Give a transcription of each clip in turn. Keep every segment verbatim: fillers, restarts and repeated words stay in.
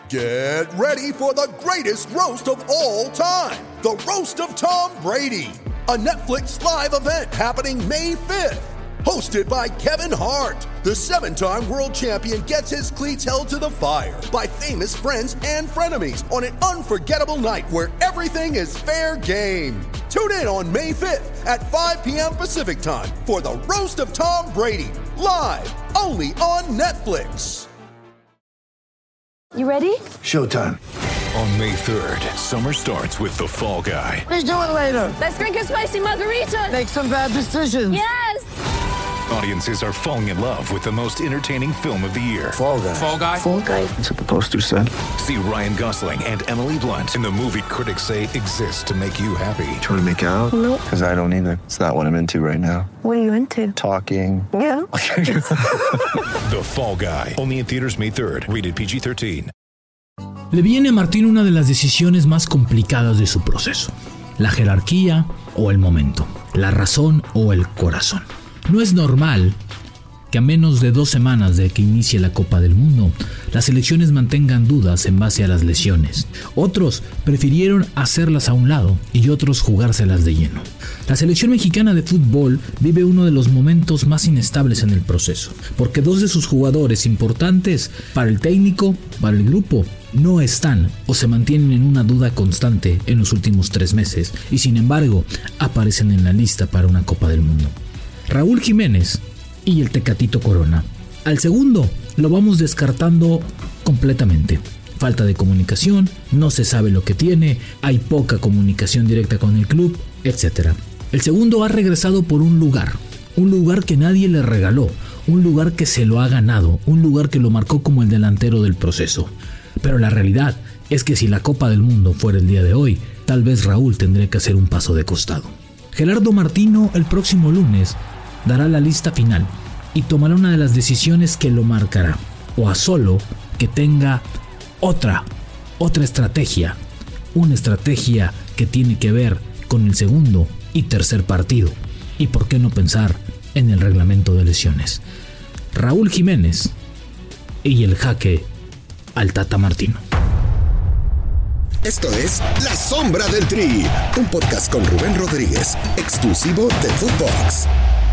Get ready for the greatest roast of all time, the Roast of Tom Brady, a Netflix live event happening May fifth. Hosted by Kevin Hart, the seven-time world champion gets his cleats held to the fire by famous friends and frenemies on an unforgettable night where everything is fair game. Tune in on May fifth at five p.m. Pacific time for the Roast of Tom Brady, live only on Netflix. You ready? Showtime. On May third, summer starts with The Fall Guy. Let's do it later. Let's drink a spicy margarita. Make some bad decisions. Yes! Audiences are falling in love with the most entertaining film of the year. Fall Guy. Fall Guy? Fall Guy. That's what the poster said. See Ryan Gosling and Emily Blunt in the movie critics say exists to make you happy. Trying to make it out? Nope. Because I don't either. It's not what I'm into right now. What are you into? Talking. Yeah. The Fall Guy. Only in theaters May third. Rated P G thirteen. Le viene a Martín una de las decisiones más complicadas de su proceso: la jerarquía o el momento, la razón o el corazón. No es normal que a menos de dos semanas de que inicie la Copa del Mundo, las selecciones mantengan dudas en base a las lesiones. Otros prefirieron hacerlas a un lado y otros jugárselas de lleno. La selección mexicana de fútbol vive uno de los momentos más inestables en el proceso, porque dos de sus jugadores importantes para el técnico, para el grupo, no están o se mantienen en una duda constante en los últimos tres meses y sin embargo aparecen en la lista para una Copa del Mundo. Raúl Jiménez y el Tecatito Corona. Al segundo lo vamos descartando completamente. Falta de comunicación, no se sabe lo que tiene, hay poca comunicación directa con el club, etcétera. El segundo ha regresado por un lugar, un lugar que nadie le regaló, un lugar que se lo ha ganado, un lugar que lo marcó como el delantero del proceso. Pero la realidad es que si la Copa del Mundo fuera el día de hoy, tal vez Raúl tendría que hacer un paso de costado. Gerardo Martino el próximo lunes dará la lista final y tomará una de las decisiones que lo marcará, o a solo que tenga otra, otra estrategia, una estrategia que tiene que ver con el segundo y tercer partido, y por qué no pensar en el reglamento de lesiones. Raúl Jiménez y el jaque al Tata Martino. Esto es La Sombra del Tri, un podcast con Rubén Rodríguez, exclusivo de Footbox.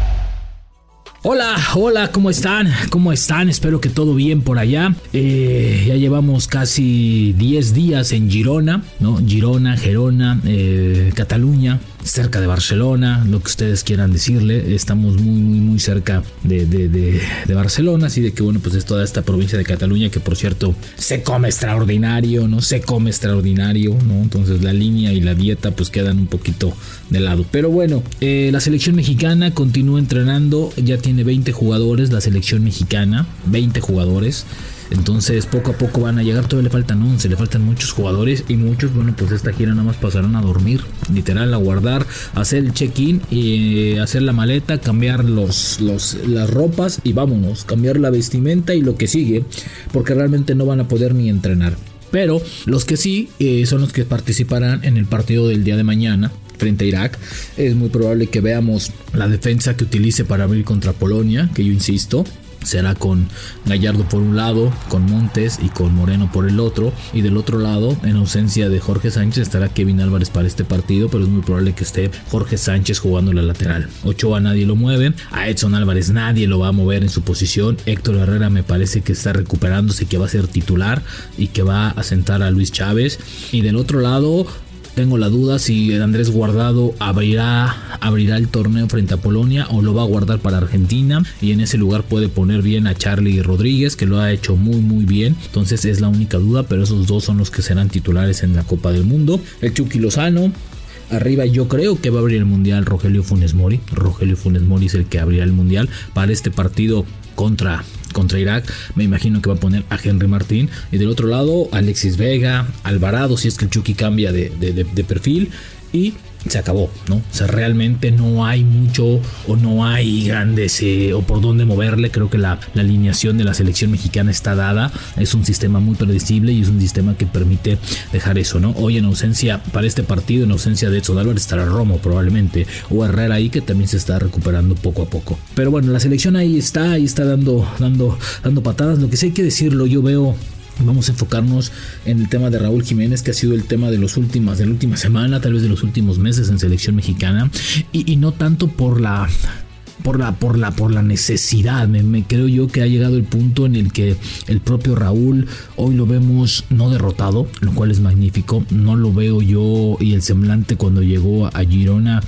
Hola, hola, ¿cómo están? ¿Cómo están? Espero que todo bien por allá. Eh, ya llevamos casi diez días en Girona, ¿no? Girona, Gerona, eh, Cataluña, cerca de Barcelona, lo que ustedes quieran decirle. Estamos muy, muy, muy cerca de, de, de, de Barcelona, así de que bueno, pues es toda esta provincia de Cataluña que por cierto se come extraordinario, ¿no? Se come extraordinario, ¿no? Entonces la línea y la dieta pues quedan un poquito de lado. Pero bueno, eh, la selección mexicana continúa entrenando, ya tiene veinte jugadores, la selección mexicana, veinte jugadores. Entonces poco a poco van a llegar, todavía le faltan once, le faltan muchos jugadores y muchos, bueno, pues esta gira nada más pasarán a dormir, literal, a guardar, hacer el check-in, y hacer la maleta, cambiar los, los, las ropas y vámonos, cambiar la vestimenta y lo que sigue, porque realmente no van a poder ni entrenar. Pero los que sí eh, son los que participarán en el partido del día de mañana frente a Irak. Es muy probable que veamos la defensa que utilice para abrir contra Polonia, que yo insisto, será con Gallardo por un lado, con Montes y con Moreno por el otro, y del otro lado, en ausencia de Jorge Sánchez, estará Kevin Álvarez para este partido, pero es muy probable que esté Jorge Sánchez jugando la lateral. Ochoa nadie lo mueve, a Edson Álvarez nadie lo va a mover en su posición. Héctor Herrera me parece que está recuperándose, que va a ser titular y que va a sentar a Luis Chávez, y del otro lado tengo la duda si Andrés Guardado abrirá, abrirá el torneo frente a Polonia o lo va a guardar para Argentina, y en ese lugar puede poner bien a Charlie Rodríguez, que lo ha hecho muy muy bien. Entonces es la única duda, pero esos dos son los que serán titulares en la Copa del Mundo. El Chucky Lozano. Arriba yo creo que va a abrir el Mundial Rogelio Funes Mori. Rogelio Funes Mori es el que abrirá el Mundial para este partido contra, contra Irak. Me imagino que va a poner a Henry Martín. Y del otro lado, Alexis Vega, Alvarado, si es que el Chucky cambia de, de, de, de perfil. Y se acabó, ¿no? O sea, realmente no hay mucho o no hay grandes eh, o por dónde moverle. Creo que la, la alineación de la selección mexicana está dada. Es un sistema muy predecible y es un sistema que permite dejar eso, ¿no? Hoy en ausencia, para este partido, en ausencia de Edson Álvarez, estará Romo probablemente, o Herrera ahí, que también se está recuperando poco a poco. Pero bueno, la selección ahí está, ahí está dando, dando, dando patadas. Lo que sí hay que decirlo, yo veo Vamos a enfocarnos en el tema de Raúl Jiménez, que ha sido el tema de los últimos, de la última semana, tal vez de los últimos meses en selección mexicana, y, y no tanto por la por la por la por la necesidad. Me, me creo yo que ha llegado el punto en el que el propio Raúl hoy lo vemos no derrotado, lo cual es magnífico. No lo veo yo, y el semblante cuando llegó a Girona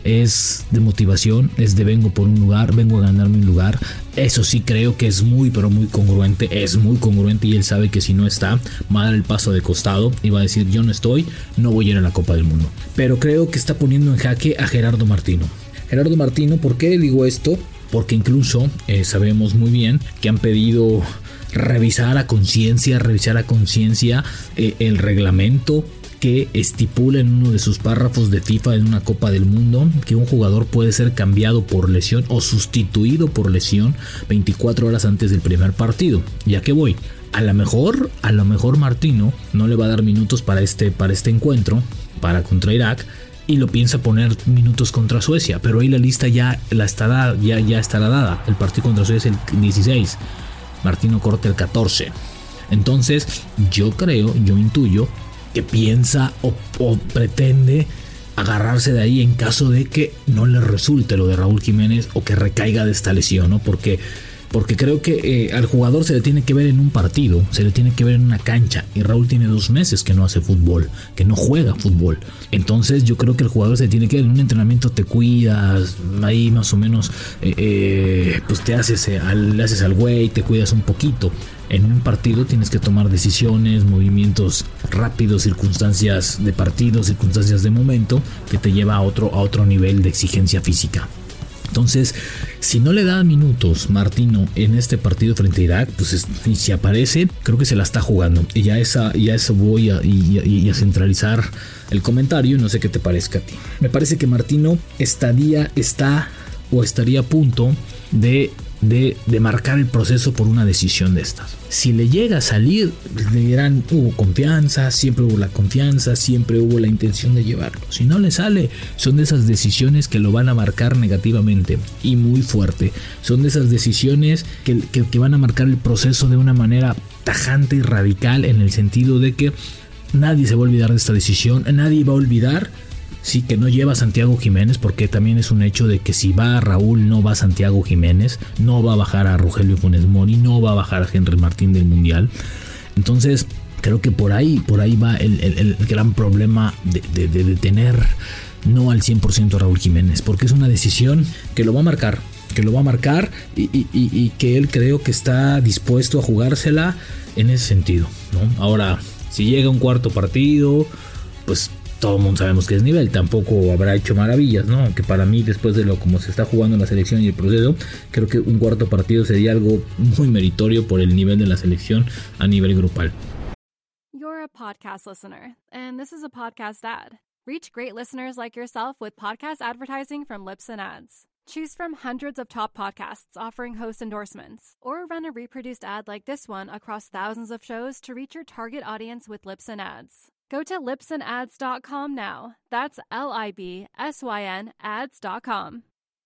es de motivación, es de vengo por un lugar, vengo a ganarme un lugar. Eso sí creo que es muy pero muy congruente, es muy congruente, y él sabe que si no está, va a dar el paso de costado y va a decir yo no estoy, no voy a ir a la Copa del Mundo. Pero creo que está poniendo en jaque a Gerardo Martino. Gerardo Martino, ¿por qué digo esto? Porque incluso eh, sabemos muy bien que han pedido revisar a conciencia, revisar a conciencia eh, el reglamento que estipula en uno de sus párrafos de FIFA en una Copa del Mundo que un jugador puede ser cambiado por lesión o sustituido por lesión veinticuatro horas antes del primer partido. ¿Ya que voy? A lo mejor, a lo mejor Martino no le va a dar minutos para este, para este encuentro, para contra Irak, y lo piensa poner minutos contra Suecia, pero ahí la lista ya, la estará, ya, ya estará dada. El partido contra Suecia es el dieciséis, Martino corta el catorce. Entonces yo creo, yo intuyo que piensa o, o pretende agarrarse de ahí en caso de que no le resulte lo de Raúl Jiménez o que recaiga de esta lesión, ¿no? Porque, porque creo que eh, al jugador se le tiene que ver en un partido, se le tiene que ver en una cancha, y Raúl tiene dos meses que no hace fútbol, que no juega fútbol. Entonces yo creo que el jugador se tiene que ver en un entrenamiento, te cuidas, ahí más o menos eh, eh, pues te haces, eh, al, le haces al güey, te cuidas un poquito. En un partido tienes que tomar decisiones, movimientos rápidos, circunstancias de partido, circunstancias de momento, que te lleva a otro, a otro nivel de exigencia física. Entonces, si no le da minutos Martino en este partido frente a Irak, pues es, y si aparece, creo que se la está jugando. Y ya esa, ya eso voy a, y, y a centralizar el comentario. No sé qué te parezca a ti. Me parece que Martino estaría, está o estaría a punto de De, de marcar el proceso por una decisión de estas. Si le llega a salir, le dirán hubo confianza, siempre hubo la confianza, siempre hubo la intención de llevarlo. Si no le sale, son de esas decisiones que lo van a marcar negativamente y muy fuerte. Son de esas decisiones que, que, que van a marcar el proceso de una manera tajante y radical, en el sentido de que nadie se va a olvidar de esta decisión, nadie va a olvidar. Sí, que no lleva a Santiago Jiménez, porque también es un hecho de que si va Raúl, no va Santiago Jiménez, no va a bajar a Rogelio Funes Mori, no va a bajar a Henry Martín del Mundial. Entonces creo que por ahí, por ahí va el, el, el gran problema de, de, de, de tener no al cien por ciento a Raúl Jiménez, porque es una decisión que lo va a marcar, que lo va a marcar y, y, y, y que él creo que está dispuesto a jugársela en ese sentido, ¿no? Ahora, si llega un cuarto partido, pues todo el mundo sabemos que es nivel, tampoco habrá hecho maravillas, ¿no? Aunque para mí, después de lo como se está jugando la selección y el proceso, creo que un cuarto partido sería algo muy meritorio por el nivel de la selección a nivel grupal. You're a podcast listener, and this is a podcast ad. Reach great listeners like yourself with podcast advertising from Libsyn Ads. Choose from hundreds of top podcasts offering host endorsements, or run a reproduced ad like this one across thousands of shows to reach your target audience with Libsyn Ads. Go to libsyn ads dot com now. That's L I B S Y N ads dot com.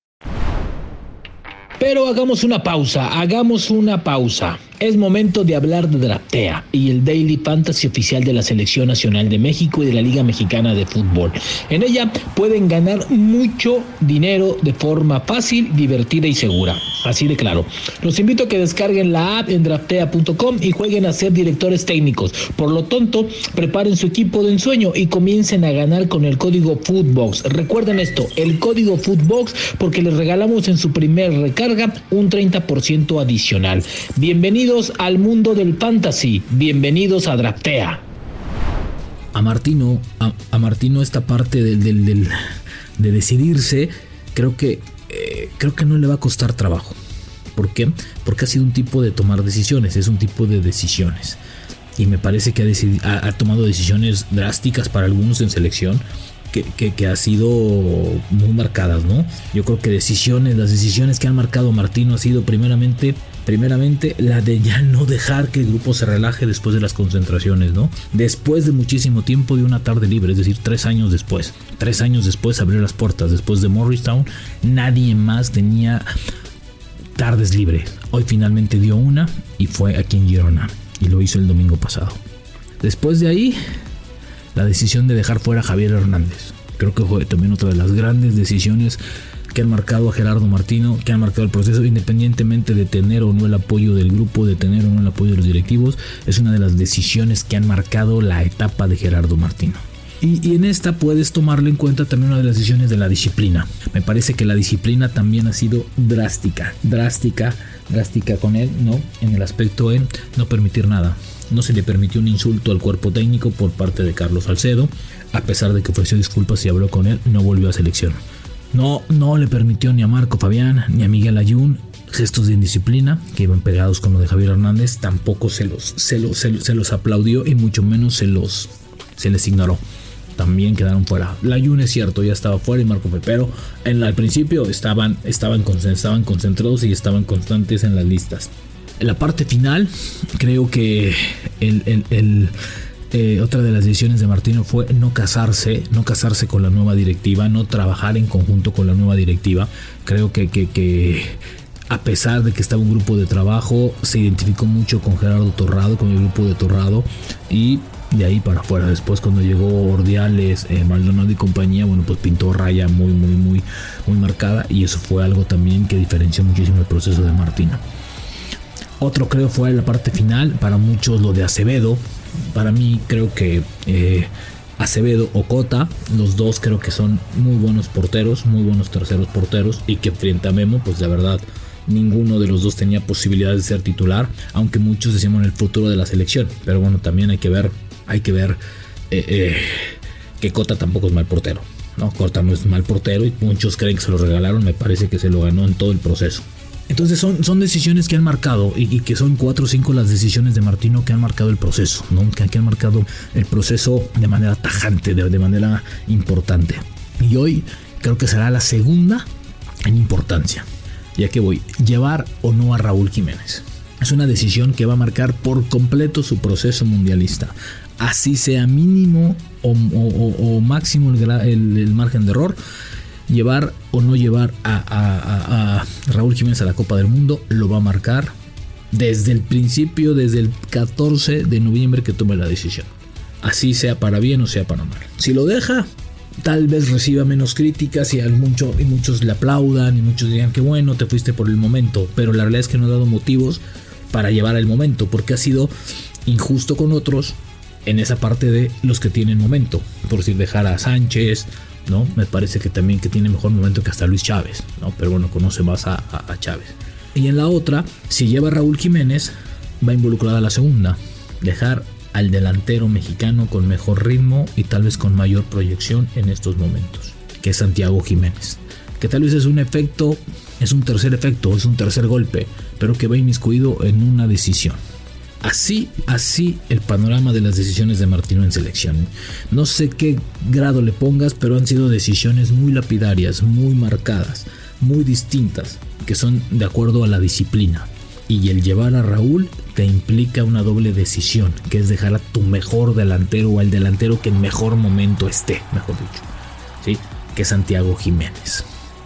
Pero hagamos una pausa, hagamos una pausa. Es momento de hablar de Draftea y el Daily Fantasy oficial de la Selección Nacional de México y de la Liga Mexicana de Fútbol. En ella pueden ganar mucho dinero de forma fácil, divertida y segura. Así de claro. Los invito a que descarguen la app en draftea punto com y jueguen a ser directores técnicos. Por lo tanto, preparen su equipo de ensueño y comiencen a ganar con el código FOOTBOX. Recuerden esto, el código FOOTBOX, porque les regalamos en su primer recarga un treinta por ciento adicional. Bienvenidos al mundo del fantasy, bienvenidos a Draftea. A Martino, a, a Martino esta parte del, del, del, de decidirse, creo que, eh, creo que no le va a costar trabajo. ¿Por qué? Porque ha sido un tipo de tomar decisiones, es un tipo de decisiones. Y me parece que ha, decidi- ha, ha tomado decisiones drásticas para algunos en selección, Que, que, que ha sido muy marcadas, ¿no? Yo creo que decisiones, las decisiones que han marcado Martino ha sido primeramente, primeramente la de ya no dejar que el grupo se relaje después de las concentraciones, ¿no? Después de muchísimo tiempo de una tarde libre, es decir, tres años después. Tres años después abrió las puertas. Después de Morristown, nadie más tenía tardes libres. Hoy finalmente dio una y fue aquí en Girona. y lo hizo el domingo pasado. Después de ahí, la decisión de dejar fuera a Javier Hernández. Creo que fue también otra de las grandes decisiones que han marcado a Gerardo Martino, que han marcado el proceso, independientemente de tener o no el apoyo del grupo, de tener o no el apoyo de los directivos. Es una de las decisiones que han marcado la etapa de Gerardo Martino. Y, y en esta puedes tomarle en cuenta también una de las decisiones de la disciplina. Me parece que la disciplina también ha sido drástica, drástica, drástica con él, ¿no? En el aspecto de no permitir nada. No se le permitió un insulto al cuerpo técnico por parte de Carlos Salcedo. A pesar de que ofreció disculpas y habló con él, no volvió a selección. No, no le permitió ni a Marco Fabián ni a Miguel Ayun gestos de indisciplina que iban pegados con lo de Javier Hernández. Tampoco se los, se los, se los, se los aplaudió y mucho menos se los se les ignoró. También quedaron fuera. La Ayun es cierto, ya estaba fuera y Marco fue, pero en la, al principio estaban, estaban, estaban concentrados y estaban constantes en las listas. En la parte final, creo que el, el, el Eh, otra de las decisiones de Martino fue no casarse, no casarse con la nueva directiva, no trabajar en conjunto con la nueva directiva. Creo que, que, que a pesar de que estaba un grupo de trabajo, se identificó mucho con Gerardo Torrado, con el grupo de Torrado, y de ahí para afuera. Después, cuando llegó Ordiales, eh, Maldonado y compañía, bueno, pues pintó raya muy, muy, muy, muy marcada, y eso fue algo también que diferenció muchísimo el proceso de Martino. Otro creo fue la parte final, para muchos lo de Acevedo. Para mí creo que eh, Acevedo o Cota, los dos creo que son muy buenos porteros, muy buenos terceros porteros, y que frente a Memo, pues de verdad ninguno de los dos tenía posibilidades de ser titular, aunque muchos decíamos en el futuro de la selección. Pero bueno, también hay que ver, hay que ver eh, eh, que Cota tampoco es mal portero, ¿no? Cota no es mal portero y muchos creen que se lo regalaron. Me parece que se lo ganó en todo el proceso. Entonces son, son decisiones que han marcado, y, y que son cuatro o cinco las decisiones de Martino que han marcado el proceso, ¿no? Que, que han marcado el proceso de manera tajante, de, de manera importante. Y hoy creo que será la segunda en importancia. Ya que voy, llevar o no a Raúl Jiménez. Es una decisión que va a marcar por completo su proceso mundialista. Así sea mínimo o, o, o máximo el, el, el margen de error, llevar o no llevar a, a, a, a Raúl Jiménez a la Copa del Mundo lo va a marcar desde el principio, desde el catorce de noviembre que tome la decisión. Así sea para bien o sea para mal. Si lo deja, tal vez reciba menos críticas y, al mucho, y muchos le aplaudan y muchos digan que bueno, te fuiste por el momento. Pero la realidad es que no ha dado motivos para llevar el momento, porque ha sido injusto con otros en esa parte de los que tienen momento. Por decir, dejar a Sánchez, ¿no? Me parece que también que tiene mejor momento que hasta Luis Chávez, ¿no? Pero bueno, conoce más a, a, a Chávez. Y en la otra, si lleva a Raúl Jiménez, va involucrada la segunda. Dejar al delantero mexicano con mejor ritmo y tal vez con mayor proyección en estos momentos, que es Santiago Jiménez. Que tal vez es un efecto, es un tercer efecto, es un tercer golpe, pero que va inmiscuido en una decisión. Así, así el panorama de las decisiones de Martino en selección. No sé qué grado le pongas, pero han sido decisiones muy lapidarias, muy marcadas, muy distintas, que son de acuerdo a la disciplina. Y el llevar a Raúl te implica una doble decisión, que es dejar a tu mejor delantero o al delantero que en mejor momento esté, mejor dicho, ¿sí? Que es Santiago Jiménez.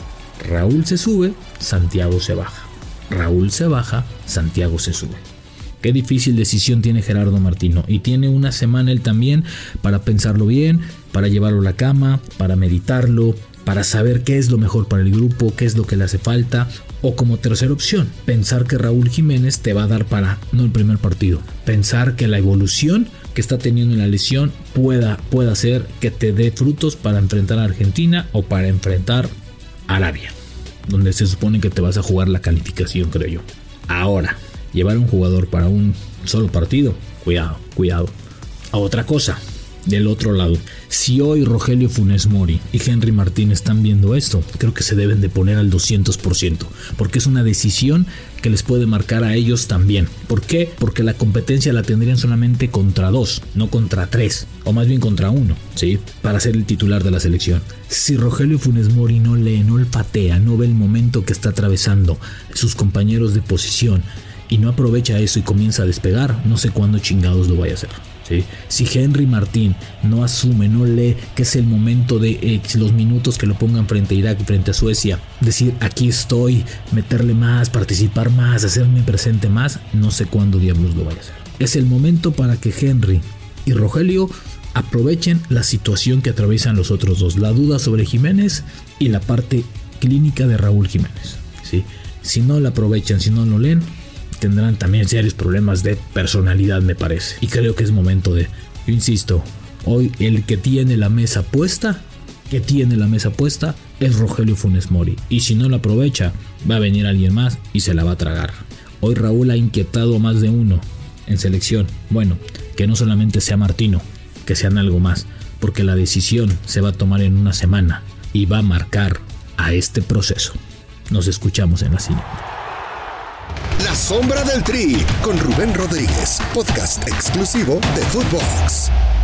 Raúl se sube, Santiago se baja. Raúl se baja, Santiago se sube. Qué difícil decisión tiene Gerardo Martino, y tiene una semana él también para pensarlo bien, para llevarlo a la cama, para meditarlo, para saber qué es lo mejor para el grupo, qué es lo que le hace falta, o como tercera opción, pensar que Raúl Jiménez te va a dar para, no el primer partido, pensar que la evolución que está teniendo en la lesión pueda, pueda hacer que te dé frutos para enfrentar a Argentina o para enfrentar a Arabia, donde se supone que te vas a jugar la calificación, creo yo. Ahora, llevar a un jugador para un solo partido, cuidado, cuidado. A otra cosa, del otro lado, si hoy Rogelio Funes Mori y Henry Martín están viendo esto, creo que se deben de poner al doscientos por ciento, porque es una decisión que les puede marcar a ellos también. ¿Por qué? Porque la competencia la tendrían solamente contra dos, no contra tres, o más bien contra uno, ¿sí? Para ser el titular de la selección. Si Rogelio Funes Mori no lee, no olfatea, no ve el momento que está atravesando sus compañeros de posición y no aprovecha eso y comienza a despegar, no sé cuándo chingados lo vaya a hacer, ¿sí? Si Henry Martín no asume, no lee que es el momento de eh, los minutos que lo pongan frente a Irak y frente a Suecia, decir aquí estoy, meterle más, participar más, hacerme presente más, no sé cuándo diablos lo vaya a hacer. Es el momento para que Henry y Rogelio aprovechen la situación que atraviesan los otros dos, la duda sobre Jiménez y la parte clínica de Raúl Jiménez, ¿sí? Si no la aprovechan, si no lo leen, tendrán también serios problemas de personalidad, me parece. Y creo que es momento de, yo insisto, hoy el que tiene la mesa puesta, que tiene la mesa puesta, es Rogelio Funes Mori. Y si no la aprovecha, va a venir alguien más y se la va a tragar. Hoy Raúl ha inquietado a más de uno en selección. Bueno, que no solamente sea Martino, que sean algo más, porque la decisión se va a tomar en una semana y va a marcar a este proceso. Nos escuchamos en la siguiente. La Sombra del Tri con Rubén Rodríguez, podcast exclusivo de Footbox.